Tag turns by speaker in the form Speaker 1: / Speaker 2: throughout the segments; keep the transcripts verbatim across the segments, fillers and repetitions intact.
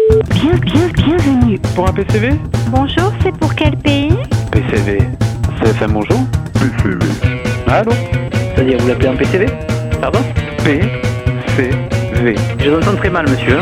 Speaker 1: Bien, bien, bienvenue.
Speaker 2: Pour un P C V?
Speaker 1: Bonjour, c'est pour quel pays?
Speaker 2: P C V. C F M bonjour? P C V. Allô?
Speaker 3: C'est-à-dire, vous l'appelez un P C V? Pardon?
Speaker 2: P C V.
Speaker 3: Je vous entends très mal, monsieur.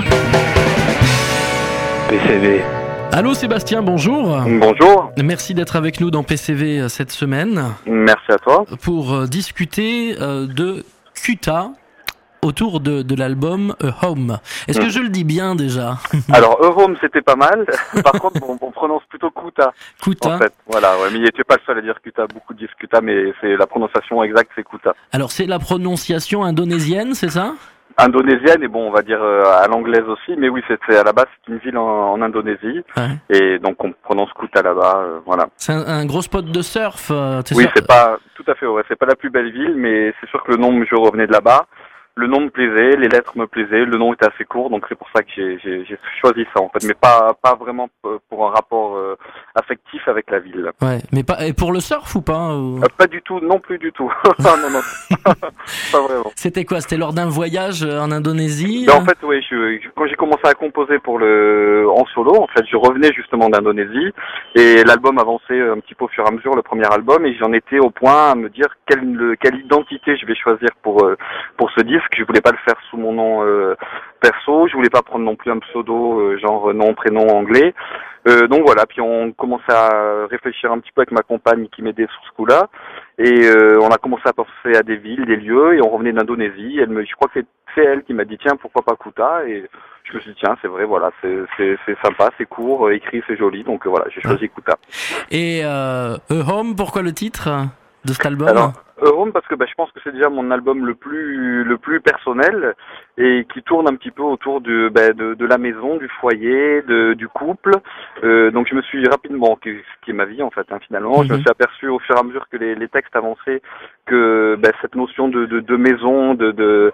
Speaker 2: P C V.
Speaker 4: Allô Sébastien, bonjour.
Speaker 5: Bonjour.
Speaker 4: Merci d'être avec nous dans P C V cette semaine.
Speaker 5: Merci à toi.
Speaker 4: Pour euh, discuter euh, de Kuta autour de, de l'album A Home. Est-ce que mmh. je le dis bien déjà?
Speaker 5: Alors, A Home, c'était pas mal. Par contre, on, on prononce plutôt Kuta.
Speaker 4: Kuta.
Speaker 5: En fait, voilà. Ouais, mais tu n'es pas le seul à dire Kuta. Beaucoup disent Kuta, mais c'est la prononciation exacte, c'est Kuta.
Speaker 4: Alors, c'est la prononciation indonésienne, c'est ça?
Speaker 5: Indonésienne et bon, on va dire euh, à l'anglaise aussi, mais oui, c'est, c'est à la base c'est une ville en, en Indonésie
Speaker 4: ouais.
Speaker 5: Et donc on prononce Kuta là-bas, euh, voilà.
Speaker 4: C'est un, un gros spot de surf. Euh,
Speaker 5: oui,
Speaker 4: sûr...
Speaker 5: c'est pas tout à fait, ouais, c'est pas la plus belle ville, mais c'est sûr que le nom, je revenais de là-bas. Le nom me plaisait, les lettres me plaisaient, le nom était assez court, donc c'est pour ça que j'ai, j'ai, j'ai choisi ça en fait, mais pas pas vraiment pour un rapport euh, affectif avec la ville.
Speaker 4: Ouais, mais pas et pour le surf ou pas ou...
Speaker 5: euh, Pas du tout, non plus du tout. non non, pas vraiment.
Speaker 4: C'était quoi? C'était lors d'un voyage en Indonésie?
Speaker 5: Ben, en fait, oui, je, je, quand j'ai commencé à composer pour le en solo, en fait, je revenais justement d'Indonésie et l'album avançait un petit peu au fur et à mesure, le premier album, et j'en étais au point à me dire quelle quelle identité je vais choisir pour euh, pour ce disque. Je voulais pas le faire sous mon nom euh, perso, je voulais pas prendre non plus un pseudo euh, genre nom prénom anglais. Euh, donc voilà, puis on commençait à réfléchir un petit peu avec ma compagne qui m'aidait sur ce coup-là, et euh, on a commencé à penser à des villes, des lieux, et on revenait d'Indonésie. Elle me, je crois que c'est, c'est elle qui m'a dit tiens pourquoi pas Kuta, et je me suis dit tiens c'est vrai, voilà, c'est c'est, c'est sympa, c'est court, écrit, c'est joli, donc euh, voilà, j'ai choisi Kuta.
Speaker 4: Et euh, A Home, pourquoi le titre de cet album?
Speaker 5: Alors, A Home parce que bah, je pense que c'est déjà mon album le plus le plus personnel et qui tourne un petit peu autour de bah, de, de la maison, du foyer, de, du couple. Euh, donc je me suis rapidement, ce qui est ma vie en fait hein, finalement, mm-hmm. je me suis aperçu au fur et à mesure que les, les textes avançaient que bah, cette notion de, de, de maison, de de,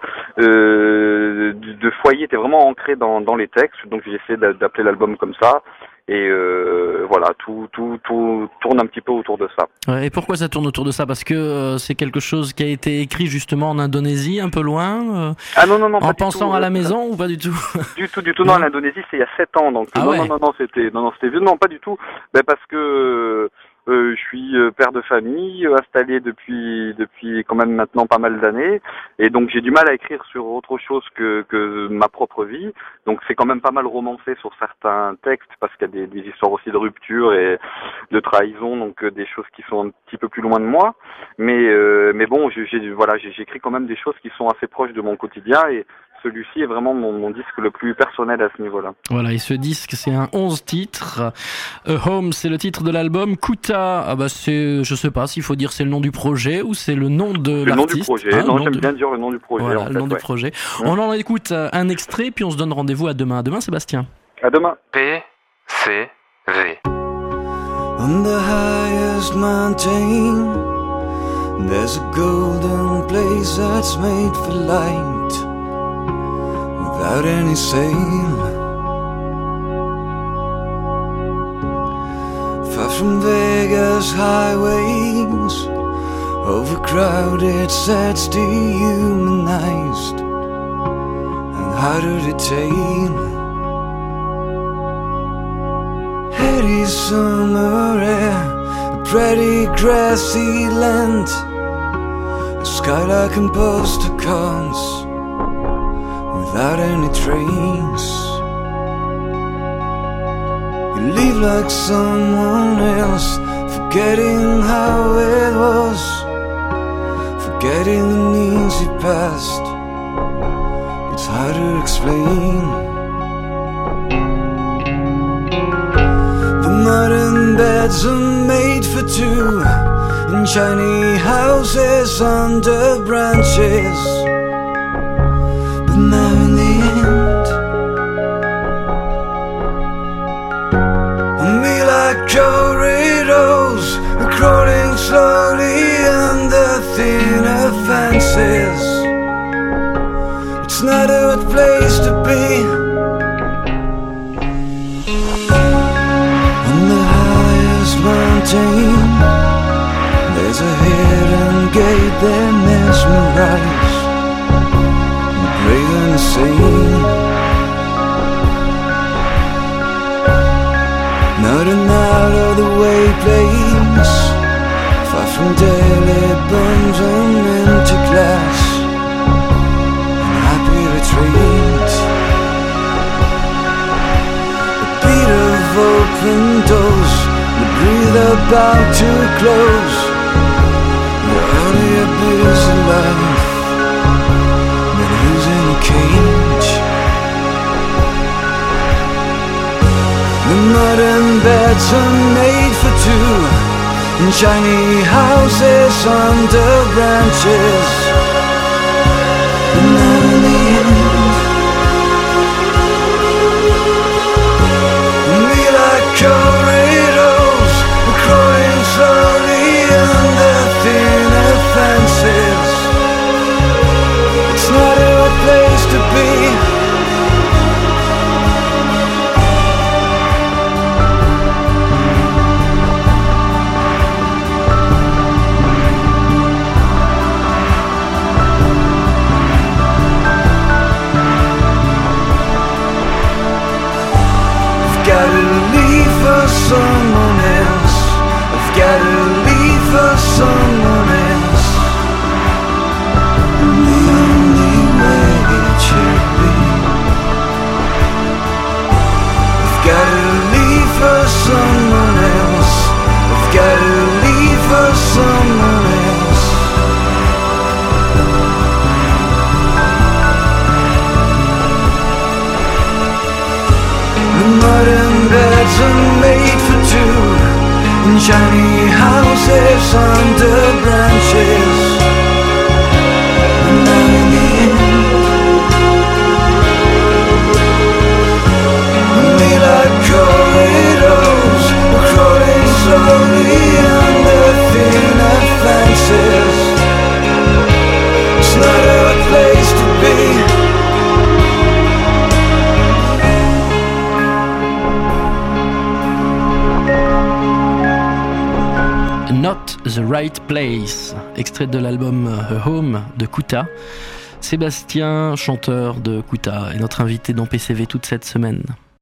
Speaker 5: euh, de de foyer était vraiment ancrée dans dans les textes. Donc j'ai essayé d'appeler l'album comme ça. Et euh, voilà, tout, tout, tout tourne un petit peu autour de ça.
Speaker 4: Et pourquoi ça tourne autour de ça? Parce que euh, c'est quelque chose qui a été écrit justement en Indonésie, un peu loin euh,
Speaker 5: Ah non, non, non.
Speaker 4: En pensant tout, à la euh, maison ou pas du tout?
Speaker 5: Du tout, du tout. Non, l'Indonésie, c'est il y a sept ans. Donc,
Speaker 4: ah
Speaker 5: non,
Speaker 4: ouais.
Speaker 5: non, non, non, c'était, non, non, c'était vieux. Non, pas du tout. Ben, parce que euh, je suis père de famille, installé depuis, depuis quand même maintenant pas mal d'années. Et donc, j'ai du mal à écrire sur autre chose que, que ma propre vie. Donc, c'est quand même pas mal romancé sur certains textes parce qu'il y a des, des histoires aussi de rupture et de trahison, donc euh, des choses qui sont un petit peu plus loin de moi. Mais, euh, mais bon, j'ai, j'ai, voilà, j'ai, j'écris quand même des choses qui sont assez proches de mon quotidien et celui-ci est vraiment mon, mon disque le plus personnel à ce niveau-là.
Speaker 4: Voilà, et ce disque, c'est un onze titres. A Home, c'est le titre de l'album. Kuta, ah bah c'est, je sais pas s'il faut dire c'est le nom du projet ou c'est le nom de
Speaker 5: c'est
Speaker 4: l'artiste.
Speaker 5: Le nom du projet,
Speaker 4: hein,
Speaker 5: non,
Speaker 4: nom
Speaker 5: j'aime
Speaker 4: de...
Speaker 5: bien dire le nom du projet.
Speaker 4: Voilà,
Speaker 5: en
Speaker 4: le
Speaker 5: fait,
Speaker 4: nom
Speaker 5: ouais.
Speaker 4: du projet.
Speaker 5: Mmh.
Speaker 4: On en écoute un extrait, puis on se donne rendez-vous à demain. À demain, Sébastien.
Speaker 5: À demain.
Speaker 2: P C V.
Speaker 6: On the highest mountain, there's a golden place that's made for light, without any sail. Far from Vegas highways, overcrowded, sad, dehumanized, and harder to tame. Heady summer air, a pretty grassy land, a skylark and postcards, without any trains. You leave like someone else, forgetting how it was, forgetting the needs you passed. It's hard to explain. Modern beds are made for two, in shiny houses under branches. But now in the end, I me like corridors, crawling slowly under thinner fences. It's not a good place to be. Mountain, there's a hidden gate that mesmerize, greater than the same. away place, far from daily bones and empty glass, and happy retreat. The beat of open doors, the breathe about to close. You're only a busy life, but who's in a cage? The modern beds are made for two, in shiny houses under branches. And now in the end, we like corridors, crawling slowly under thinner fences. It's not a place to be. I've gotta leave for someone else. I've gotta leave for someone else. And the only way it should be. I've gotta leave for someone else. I've gotta leave for someone else. The modern beds are made for two, in shiny houses under branches. And now in the end, we like corridors, crawling slowly under thinner fences. It's not a place to be.
Speaker 4: Not the Right Place, extrait de l'album A Home de Koota. Sébastien, chanteur de Koota, est notre invité dans P C V toute cette semaine.